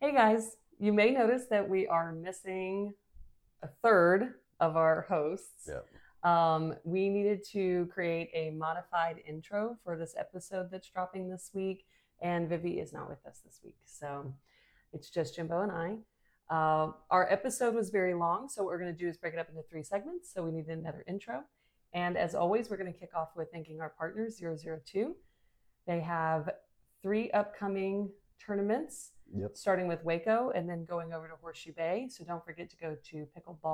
Hey guys, you may notice that we are missing a third of our hosts. Yeah. We needed to create a modified intro for this episode that's dropping this week, and Vivi is not with us this week. So it's just Jimbo and I. Our episode was very long, so what we're going to do is break it up into 3 segments. So we need another intro. And as always, we're going to kick off with thanking our partners, 002. They have 3 upcoming tournaments. Yep. Starting with Waco and then going over to Horseshoe Bay. So don't forget to go to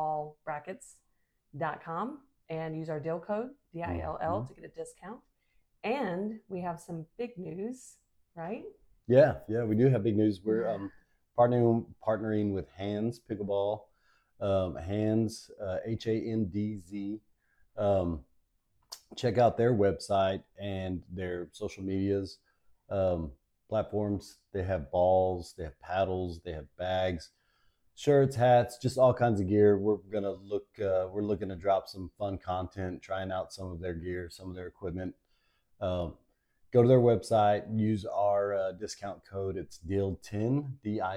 pickleballbrackets.com and use our DILL code, DILL, to get a discount. And we have some big news, right? Yeah, we do have big news. We're partnering with Handz Pickleball, Handz, HANDZ. Check out their website and their social medias. Platforms. They have balls, they have paddles, they have bags, shirts, hats, just all kinds of gear. We're looking to drop some fun content, trying out some of their gear, some of their equipment. Go to their website, use our discount code. It's DILL10,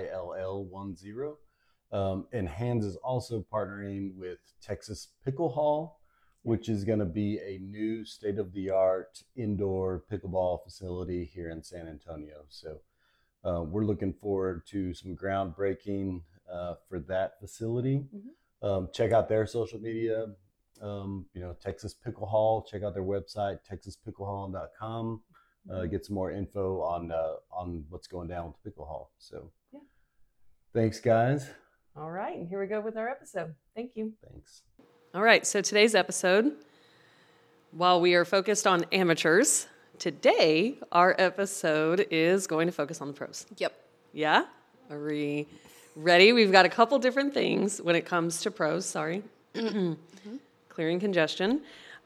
DILL10. And Handz is also partnering with Texas Pickle Hall, which is going to be a new state-of-the-art indoor pickleball facility here in San Antonio. So we're looking forward to some groundbreaking for that facility. Check out their social media, Texas Pickle Hall. Check out their website, texaspicklehall.com. Get some more info on what's going down with the Pickle Hall. So thanks, guys. All right, and here we go with our episode. Thank you. Thanks. All right, so today's episode, while we are focused on amateurs, today our episode is going to focus on the pros. Yep. Yeah? Are we ready? We've got a couple different things when it comes to pros. Sorry. Clearing congestion.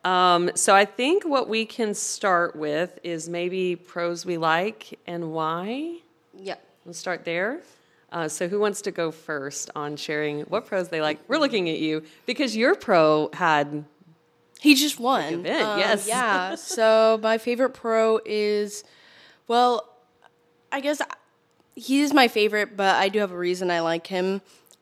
So I think what we can start with is maybe pros we like and why. Yep. We'll start there. So who wants to go first on sharing what pros they like? We're looking at you because your pro had... He just won. Event, yes. Yeah. So my favorite pro is, well, I guess he's my favorite, but I do have a reason I like him.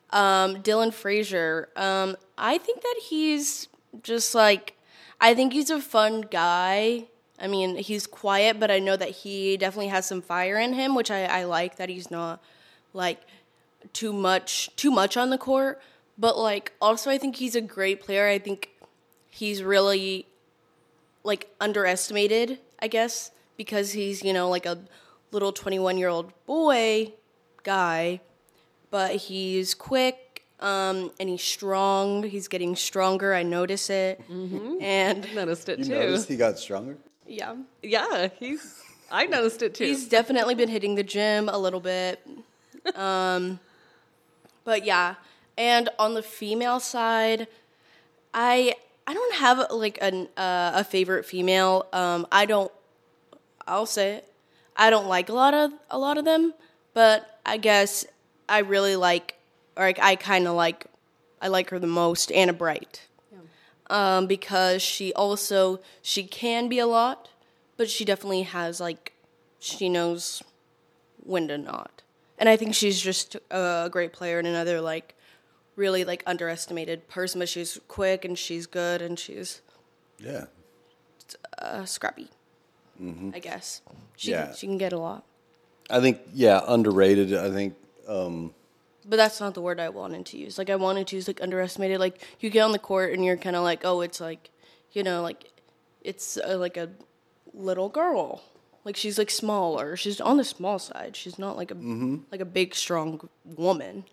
Dylan Frazier. I think that he's just like, I think he's a fun guy. I mean, he's quiet, but I know that he definitely has some fire in him, which I like that he's not like too much on the court. But like, also I think he's a great player. I think he's really like underestimated, I guess, because he's, like a little 21-year-old boy guy, but he's quick, and he's strong. He's getting stronger. I notice it. And I noticed it You too. noticed he got stronger? yeah, Yeah, I noticed it too. he's definitely been hitting the gym a little bit. But yeah, and on the female side, I don't have like a favorite female. I'll say it. I don't like a lot of them, but I guess I really like, or I kind of like, I like her the most, Anna Bright. Yeah. Because she can be a lot, but she definitely has like, she knows when to not. And I think she's just a great player and another like really like underestimated person, but she's quick and she's good and she's scrappy. I guess she can get a lot. I think underrated. I think. But that's not the word I wanted to use. Like I wanted to use like underestimated. Like you get on the court and you're kind of like, oh, it's like, like it's like a little girl. Like she's like smaller. She's on the small side. She's not like a big strong woman.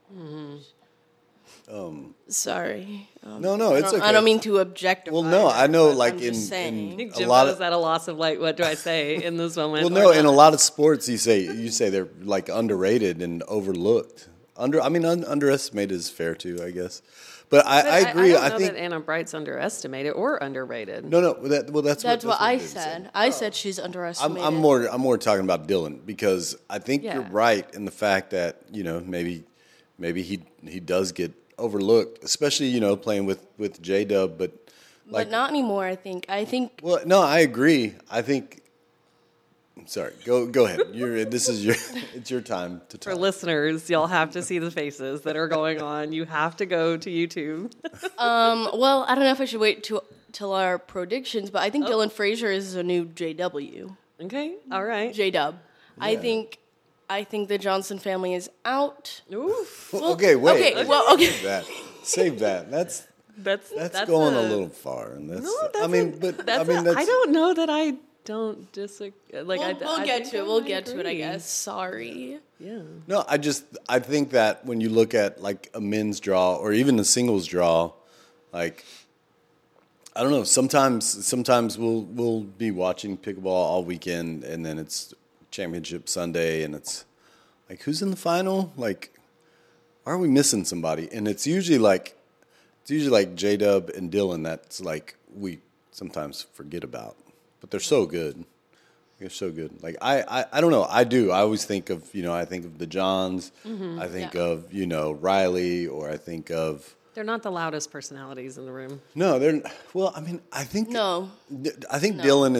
Sorry. No, it's okay. I don't mean to objectify. Well, no, I know. Like I think Jim a lot is at a loss of like, what do I say in this moment? Well, no, in a lot of sports, you say they're like underrated and overlooked. Underestimated is fair too, I guess. But I agree. I don't know think that Anna Bright's underestimated or underrated. No. That's what I said. I said she's underestimated. I'm more talking about Dylan because I think you're right in the fact that maybe he does get overlooked, especially playing with J-Dub, but not anymore. I think. Well, no, I agree. I think Sorry, go ahead. It's your time to For talk. listeners, y'all have to see the faces that are going on. You have to go to YouTube. Well, I don't know if I should wait till our predictions, but I Oh. think Dylan Frazier is a new JW. Okay, all right. J-Dub. I think the Johnson family is out. Oof. Okay, wait. okay, well, okay. Save that. That's That's going a little far, and that's. No, that's I mean, I that's. don't know that I don't disagree. Like We'll I get think to it. I We'll might get to it, I agree. guess. Sorry. Yeah. No, I think that when you look at like a men's draw or even a singles draw, like I don't know. Sometimes we'll be watching pickleball all weekend, and then it's championship Sunday, and it's like who's in the final? Like, are we missing somebody? And it's usually like J-Dub and Dylan. That's like we sometimes forget about, but they're so good. They're so good. Like I don't know. I do. I always think of I think of the Johns. I think of Riley, or I think of. They're not the loudest personalities in the room. No, they're well. I mean, I think Dylan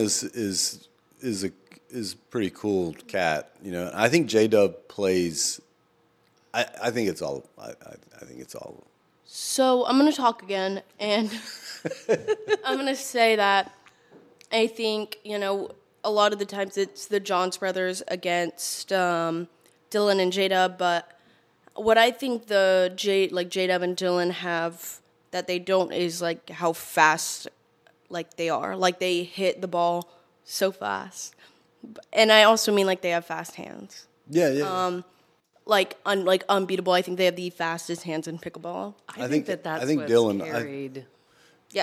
is pretty cool cat. I think J-Dub plays. I think it's all. I think it's all. So I'm going to talk again, and I'm going to say that I think, a lot of the times it's the Johns brothers against Dylan and J-Dub, but what I think J-Dub and Dylan have that they don't is, like, how fast, like, they are. Like, they hit the ball so fast. And I also mean, like, they have fast hands. Yeah. Unbeatable. I think they have the fastest hands in pickleball. I think that's I think what's Dylan. carried. Yeah.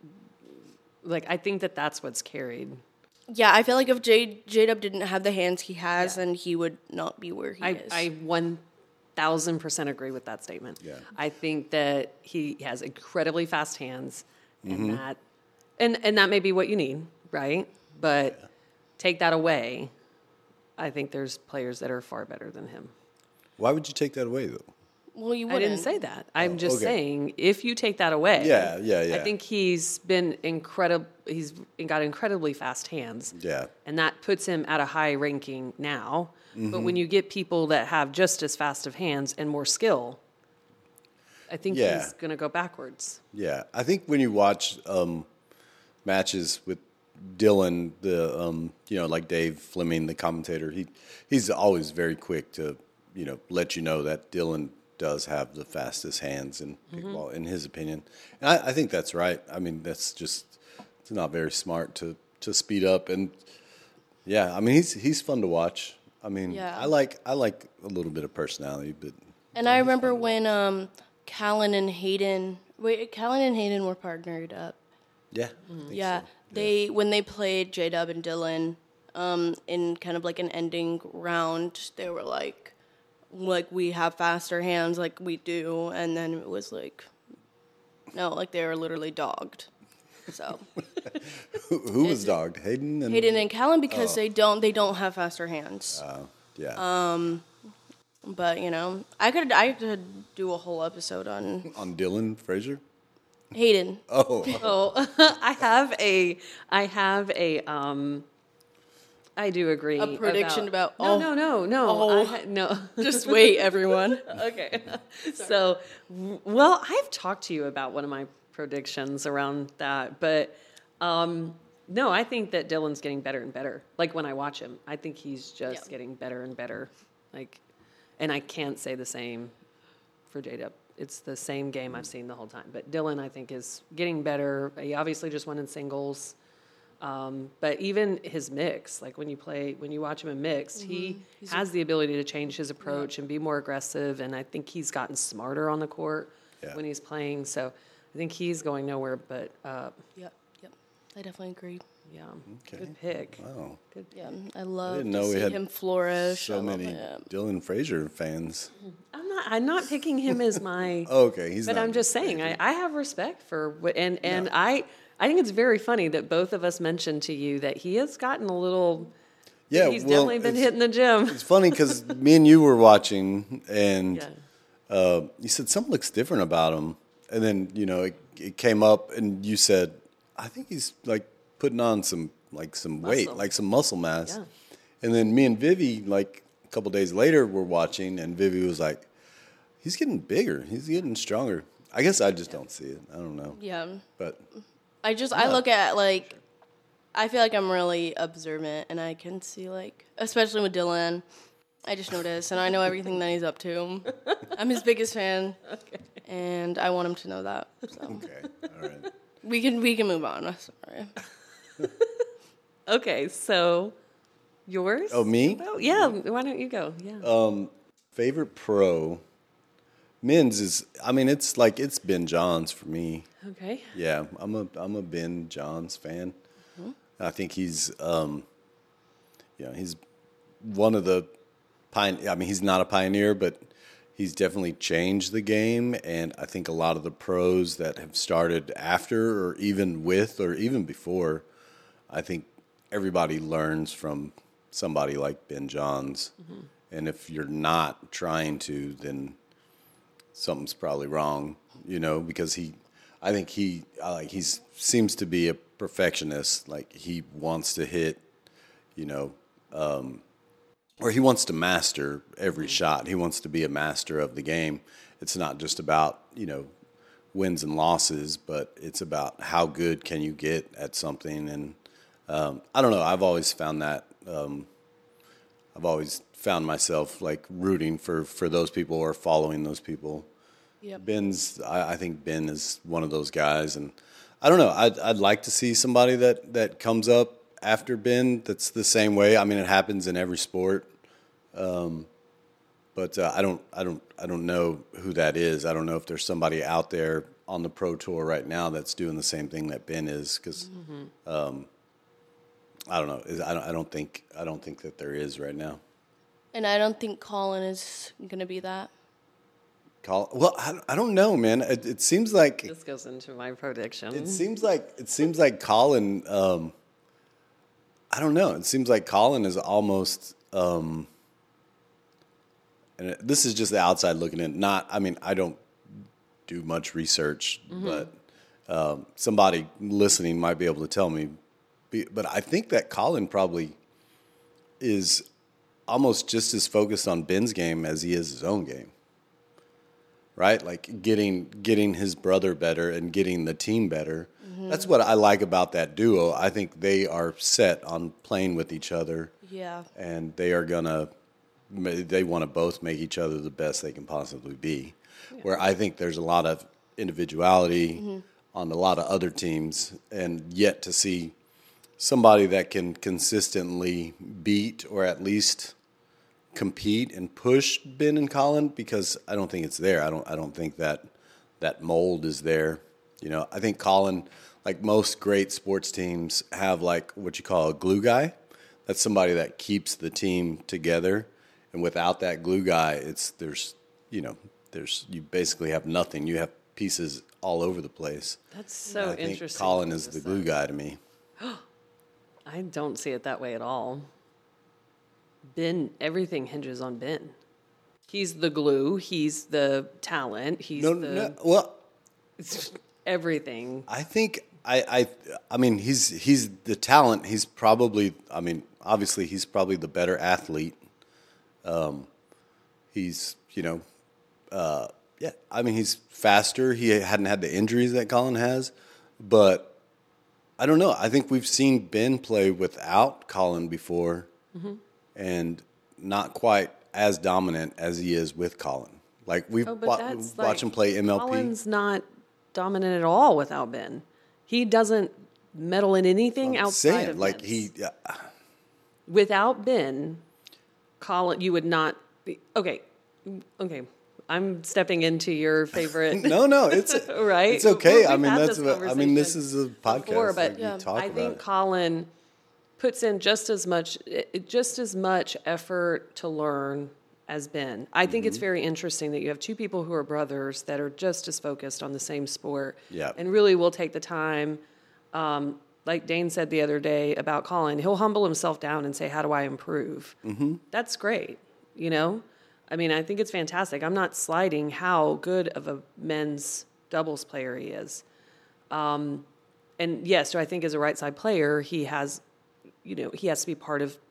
I think that's what's carried. Yeah, I feel like if J-Dub didn't have the hands he has, then he would not be where he is. I 1,000% agree with that statement. Yeah. I think that he has incredibly fast hands, and that may be what you need, right? But take that away, I think there's players that are far better than him. Why would you take that away though? Well, you I wouldn't. didn't say that. I'm just okay. saying if you take that away, Yeah. I think he's been incredible. He's got incredibly fast hands. Yeah. And that puts him at a high ranking now. But when you get people that have just as fast of hands and more skill, I think he's going to go backwards. Yeah, I think when you watch matches with Dylan, like Dave Fleming, the commentator, he's always very quick to let you know that Dylan does have the fastest hands in pickleball, in his opinion. And I think that's right. I mean, it's not very smart to speed up. And yeah, I mean, he's fun to watch. I mean, I like a little bit of personality, but. And I remember when Callan and Hayden were partnered up. Yeah. Yeah, when they played J-Dub and Dylan in kind of like an ending round, they were like we have faster hands, like we do, and then it was like, no, like they were literally dogged. So Who was dogged? Hayden and Callan because they don't have faster hands. Yeah. But I could do a whole episode on Dylan Frazier. Hayden. Oh, I do agree. A prediction about No. Just wait, everyone. Okay. So, well, I've talked to you about one of my predictions around that, but no, I think that Dylan's getting better and better. Like when I watch him, I think he's just getting better and better. Like, and I can't say the same for J-Dub. It's the same game I've seen the whole time. But Dylan, I think, is getting better. He obviously just won in singles. But even his mix, like when you watch him in mixed, he has the ability to change his approach and be more aggressive. And I think he's gotten smarter on the court when he's playing. So I think he's going nowhere but up. Yep. I definitely agree. Yeah. Okay. Good pick. Wow. Good. Yeah, I love didn't to know we see had him flourish. So many Dylan Frazier fans. I'm not picking him as my. Okay, he's. But not I'm just saying, I have respect for I think it's very funny that both of us mentioned to you that he has gotten a little. Yeah, he's definitely been hitting the gym. It's funny because me and you were watching, and you said something looks different about him, and then it came up, and you said, I think he's like putting on some weight, like some muscle mass. Yeah. And then me and Vivi, like a couple days later, were watching, and Vivi was like, he's getting bigger. He's getting stronger. I guess I just don't see it. I don't know. Yeah. But I look at, like, I feel like I'm really observant, and I can see, like, especially with Dylan, I just notice, and I know everything that he's up to. I'm his biggest fan, and I want him to know that. So. okay, all right. We can move on. Sorry. Okay, so yours? Oh, me? Oh, yeah, why don't you go? Yeah. Favorite pro, men's is. I mean, it's Ben Johns for me. Okay. Yeah, I'm a Ben Johns fan. Mm-hmm. I think he's he's one of the he's not a pioneer, but he's definitely changed the game. And I think a lot of the pros that have started after, or even with, or even before, I think everybody learns from somebody like Ben Johns. Mm-hmm. And if you're not trying to, then something's probably wrong, because I think he seems to be a perfectionist. Like, he wants to hit, or he wants to master every shot. He wants to be a master of the game. It's not just about, wins and losses, but it's about how good can you get at something. And I don't know. I've always found that. I've always found myself like rooting for those people or following those people. Yep. I think Ben is one of those guys, and I don't know. I'd like to see somebody that comes up after Ben that's the same way. I mean, it happens in every sport, but I don't know who that is. I don't know if there's somebody out there on the pro tour right now that's doing the same thing that Ben is, because I don't know. I don't think that there is right now. And I don't think Colin is going to be that. Well, I don't know, man. It seems like This goes into my prediction. it seems like Colin. I don't know. It seems like Colin is almost. And this is just the outside looking in. I don't do much research, but somebody listening might be able to tell me. But I think that Colin probably is almost just as focused on Ben's game as he is his own game. Right? Like getting his brother better and getting the team better. Mm-hmm. That's what I like about that duo. I think they are set on playing with each other. Yeah. And they want to both make each other the best they can possibly be. Yeah. Where I think there's a lot of individuality on a lot of other teams, and yet to see somebody that can consistently beat or at least compete and push Ben and Colin, because I don't think it's there. I don't think that mold is there. I think Colin, like most great sports teams, have like what you call a glue guy. That's somebody that keeps the team together. And without that glue guy, you basically have nothing. You have pieces all over the place. That's so I think interesting. Colin is the glue guy to me. I don't see it that way at all. Ben, everything hinges on Ben. He's the glue. He's the talent. He's it's everything. I think I mean he's the talent. He's probably obviously he's probably the better athlete. He's he's faster. He hadn't had the injuries that Colin has, but I don't know. I think we've seen Ben play without Colin before, and not quite as dominant as he is with Colin. Like we've watched him play MLP. Colin's not dominant at all without Ben. He doesn't meddle in anything outside of like Ben's. Without Ben, Colin, you would not be okay. I'm stepping into your favorite. No, it's right. It's okay. We've had this is a podcast. Before, but I think Colin puts in just as much effort to learn as Ben. I think it's very interesting that you have two people who are brothers that are just as focused on the same sport. Yeah. And really will take the time. Like Dane said the other day about Colin, he'll humble himself down and say, "How do I improve?" Mm-hmm. That's great. I think it's fantastic. I'm not slighting how good of a men's doubles player he is. And yes, so I think as a right side player, he has to be part of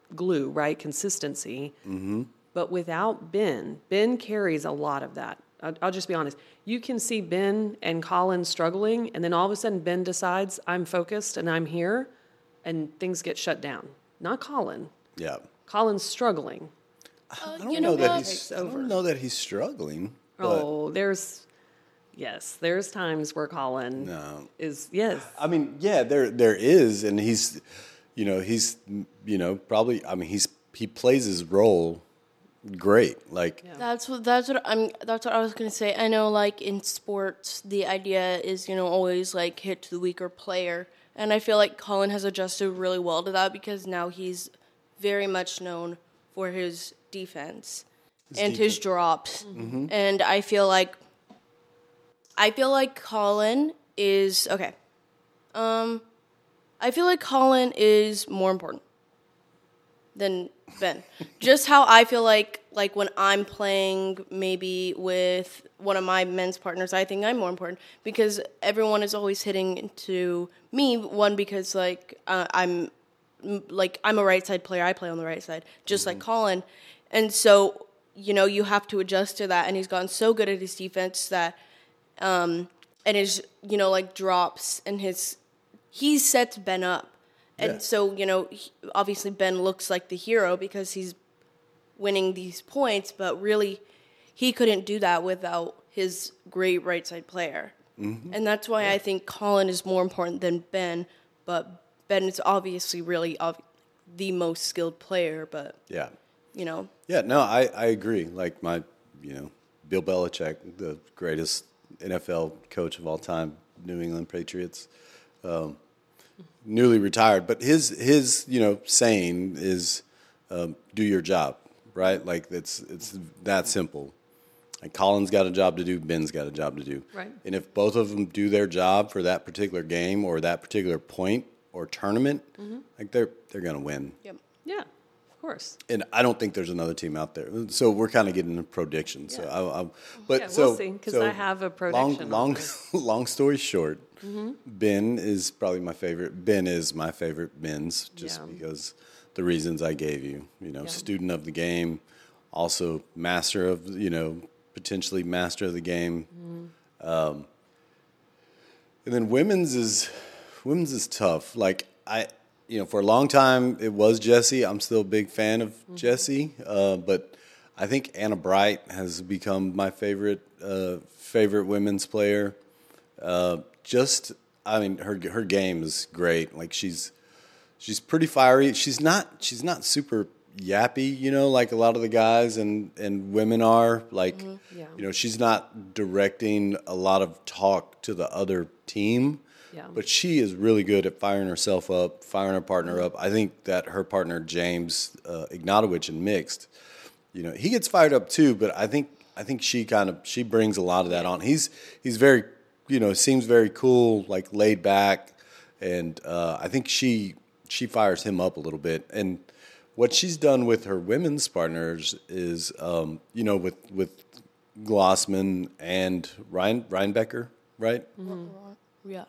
glue, right? Consistency. Mm-hmm. But without Ben carries a lot of that. I'll just be honest. You can see Ben and Colin struggling, and then all of a sudden Ben decides, I'm focused and I'm here, and things get shut down. Not Colin. Yeah. Colin's struggling. I don't know that he's struggling. Oh, there's times where Colin is, yes. I mean, yeah, there is, and he's probably, I mean, he plays his role great. Like, That's what I was gonna say. I know, like in sports, the idea is always like hit to the weaker player, and I feel like Colin has adjusted really well to that because now he's very much known for his defense and his drops, and I feel like Colin is okay. I feel like Colin is more important than Ben. Just how I feel like when I'm playing maybe with one of my men's partners, I think I'm more important because everyone is always hitting into me. One, because I'm a right side player. I play on the right side, just like Colin. And so, you have to adjust to that. And he's gotten so good at his defense that, and his, drops and he sets Ben up. And so, obviously Ben looks like the hero because he's winning these points, but really he couldn't do that without his great right side player. Mm-hmm. And that's why I think Colin is more important than Ben, but Ben is obviously really the most skilled player, but Yeah, no, I agree. Like Bill Belichick, the greatest NFL coach of all time, New England Patriots, newly retired, but his saying is do your job, right? Like it's that simple. Like Colin's got a job to do, Ben's got a job to do. Right. And if both of them do their job for that particular game or that particular point or tournament, like they're going to win. Yep. Yeah, of course. And I don't think there's another team out there. So we're kind of getting into predictions. Yeah. So but we'll see, because I have a prediction. Long story short, Ben is probably my favorite. Ben is my favorite men's just because the reasons I gave you. Student of the game, also master of potentially master of the game. And then women's is tough. Like for a long time it was Jessie. I'm still a big fan of Jessie, but I think Anna Bright has become my favorite women's player. Her game is great. Like she's pretty fiery. She's not super yappy, like a lot of the guys and women are. Like she's not directing a lot of talk to the other team. Yeah. But she is really good at firing herself up, firing her partner up. I think that her partner James Ignatowicz in mixed, he gets fired up too. But I think she brings a lot of that on. He's very, seems very cool, like laid back, and I think she fires him up a little bit. And what she's done with her women's partners is, with Glossman and Reinbecker, right? Mm-hmm. Yeah.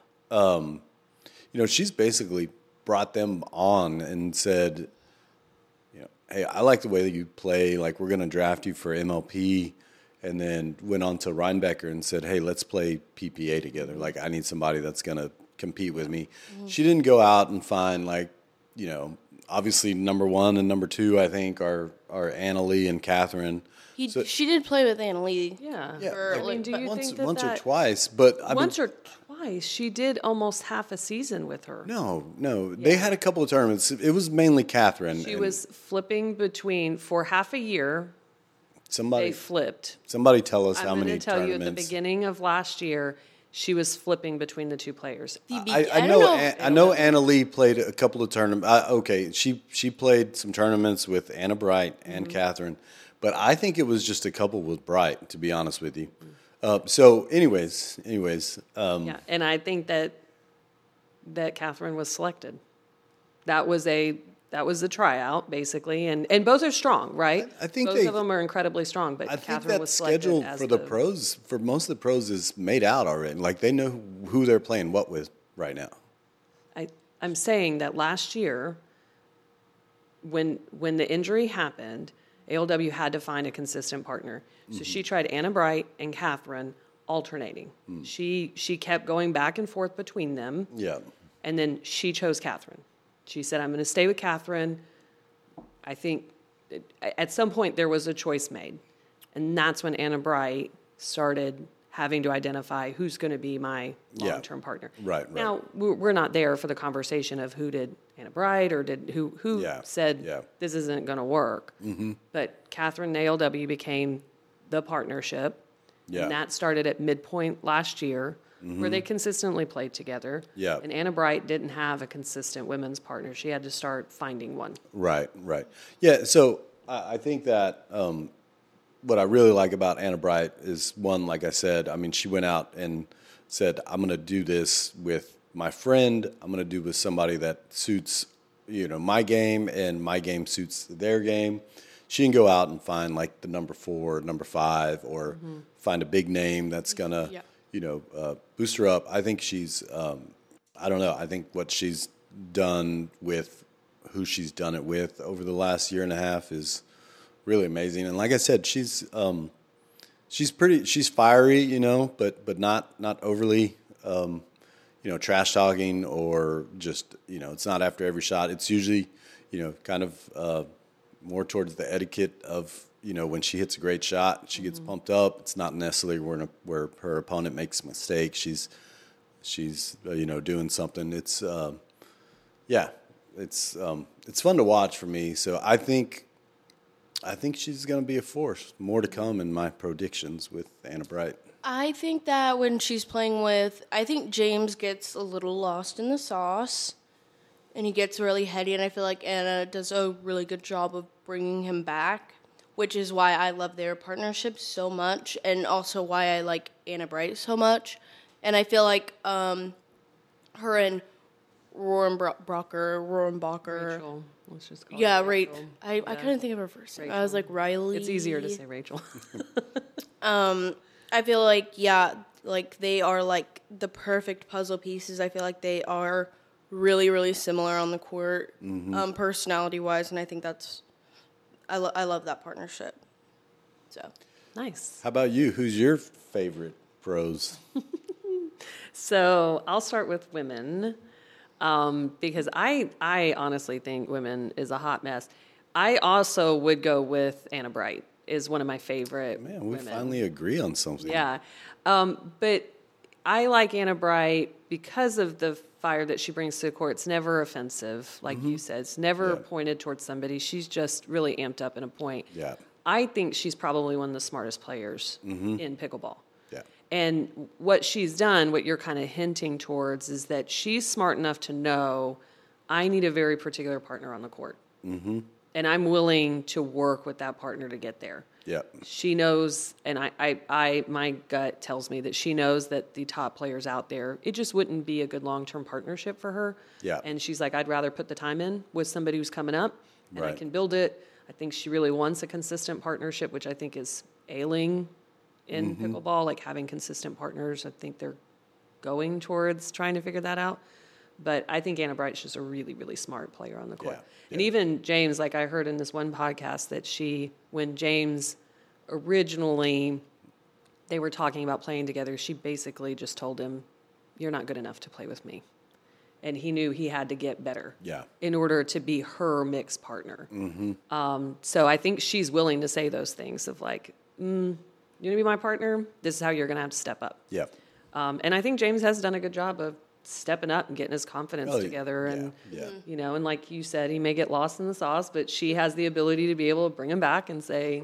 She's basically brought them on and said, hey, I like the way that you play. Like, we're going to draft you for MLP. And then went on to Reinbecker and said, hey, let's play PPA together. Like, I need somebody that's going to compete with me. Mm-hmm. She didn't go out and find, obviously number one and number two, I think, are Anna Lee and Catherine. She did play with Anna Lee. Yeah. Do you think once or twice? But once or twice, she did almost half a season with her. No. Yeah. They had a couple of tournaments. It was mainly Catherine. She was flipping between, for half a year, they flipped. Somebody tell us how many tournaments. I'm going to tell you, at the beginning of last year, she was flipping between the two players. I know Anna Lee played a couple of tournaments. She played some tournaments with Anna Bright and Catherine, but I think it was just a couple with Bright, to be honest with you. So, anyways. And I think that Catherine was selected. That was a tryout, basically, and both are strong, right? I think both of them are incredibly strong. But I Catherine think that was selected schedule as for the pros, for most of the pros, is made out already. Like, they know who they're playing what with right now. I'm saying that last year, when the injury happened, ALW had to find a consistent partner. So she tried Anna Bright and Catherine alternating. She kept going back and forth between them. Yeah. And then she chose Catherine. She said, I'm going to stay with Catherine. I think at some point there was a choice made. And that's when Anna Bright started having to identify who's going to be my long-term partner. Right. Now, we're not there for the conversation of who did Anna Bright or did who said this isn't going to work. But Catherine and ALW became the partnership. Yeah. And that started at midpoint last year, where they consistently played together. Yeah. And Anna Bright didn't have a consistent women's partner. She had to start finding one. Right. Yeah, so I think that what I really like about Anna Bright is, one, like I said, I mean, she went out and said, I'm going to do this with my friend. I'm going to do with somebody that suits, my game, and my game suits their game. She can go out and find like the number 4, number 5, or find a big name that's going to, boost her up. I think she's, I don't know, I think what she's done with who she's done it with over the last year and a half is really amazing. And like I said, she's fiery, but not overly, trash talking, or just, it's not after every shot. It's usually, kind of more towards the etiquette of, when she hits a great shot, she gets pumped up. It's not necessarily where her opponent makes a mistake. She's doing something. It's it's fun to watch for me. So I think she's going to be a force. More to come in my predictions with Anna Bright. I think that when she's playing I think James gets a little lost in the sauce, and he gets really heady, and I feel like Anna does a really good job of bringing him back, which is why I love their partnership so much, and also why I like Anna Bright so much. And I feel like her and Rohrabacher. Rachel. Let's just call Yeah, her right. Rachel. I couldn't think of her first name. I was like, Riley. It's easier to say Rachel. I feel like, they are like the perfect puzzle pieces. I feel like they are really, really similar on the court, personality-wise, and I think I love that partnership. So Nice. How about you? Who's your favorite pros? So I'll start with women, because I honestly think women is a hot mess. I also would go with Anna Bright, is one of my favorite Man, we women. finally agree on something. Yeah. But I like Anna Bright because of the fire that she brings to the court. It's never offensive, like you said. It's never pointed towards somebody. She's just really amped up in a point. Yeah. I think she's probably one of the smartest players in pickleball. Yeah. And what she's done, what you're kind of hinting towards, is that she's smart enough to know I need a very particular partner on the court. Mm-hmm. And I'm willing to work with that partner to get there. Yeah. She knows, and my gut tells me that she knows that the top players out there, it just wouldn't be a good long-term partnership for her. Yeah. And she's like, I'd rather put the time in with somebody who's coming up, and I Right. can build it. I think she really wants a consistent partnership, which I think is ailing in pickleball, like having consistent partners. I think they're going towards trying to figure that out. But I think Anna Bright's just a really, really smart player on the court. Yeah, And even James, like I heard in this one podcast that when James originally, they were talking about playing together, she basically just told him, you're not good enough to play with me. And he knew he had to get better in order to be her mixed partner. So I think she's willing to say those things of like, you're going to be my partner? This is how you're going to have to step up. Yeah. And I think James has done a good job of stepping up and getting his confidence together. And, and like you said, he may get lost in the sauce, but she has the ability to be able to bring him back and say,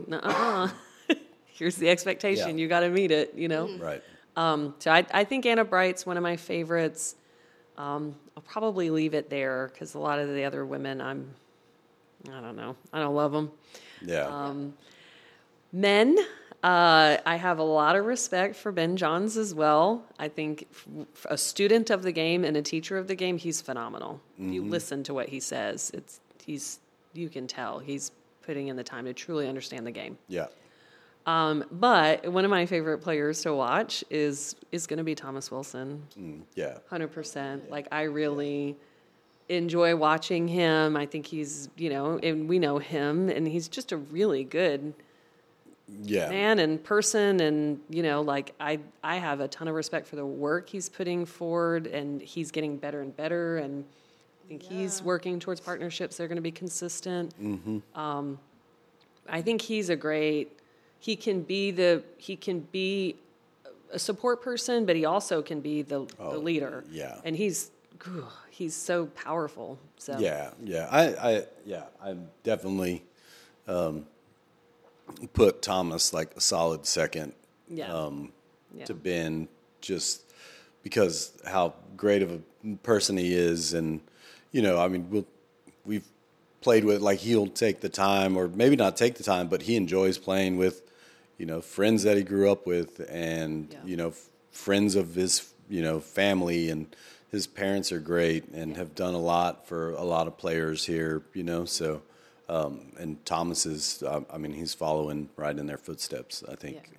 here's the expectation. Yeah. You got to meet it, Right. So I think Anna Bright's one of my favorites. I'll probably leave it there because a lot of the other women, I don't know. I don't love them. Yeah. Men, I have a lot of respect for Ben Johns as well. I think a student of the game and a teacher of the game, he's phenomenal. If you listen to what he says, you can tell he's putting in the time to truly understand the game. Yeah. But one of my favorite players to watch is going to be Thomas Wilson. Yeah. 100%. Like enjoy watching him. I think he's, and we know him, and he's just a really good man and person. And, I have a ton of respect for the work he's putting forward, and he's getting better and better. And I think he's working towards partnerships that are going to be consistent. Mm-hmm. I think he's he can be a support person, but he also can be the leader. Yeah. And he's so powerful. So I definitely put Thomas like a solid second to Ben, just because how great of a person he is. And we've played with, like, he'll take the time, or maybe not take the time, but he enjoys playing with friends that he grew up with, and friends of his family, and his parents are great and have done a lot for a lot of players here, so and Thomas is he's following right in their footsteps, I think.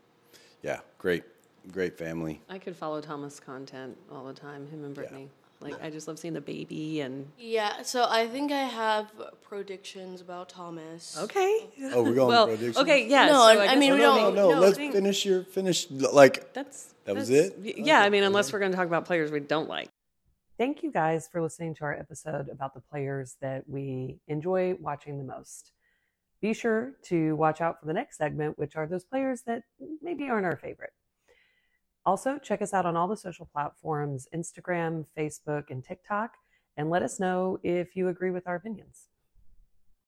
Great family. I could follow Thomas content all the time, him and Brittany. I just love seeing the baby. And yeah, so I think I have predictions about Thomas. Okay. Oh, we're going predictions? Okay, yeah. No, so I mean, we don't. No, let's finish like, that was it? Yeah, unless we're going to talk about players we don't like. Thank you guys for listening to our episode about the players that we enjoy watching the most. Be sure to watch out for the next segment, which are those players that maybe aren't our favorite. Also, check us out on all the social platforms, Instagram, Facebook, and TikTok, and let us know if you agree with our opinions.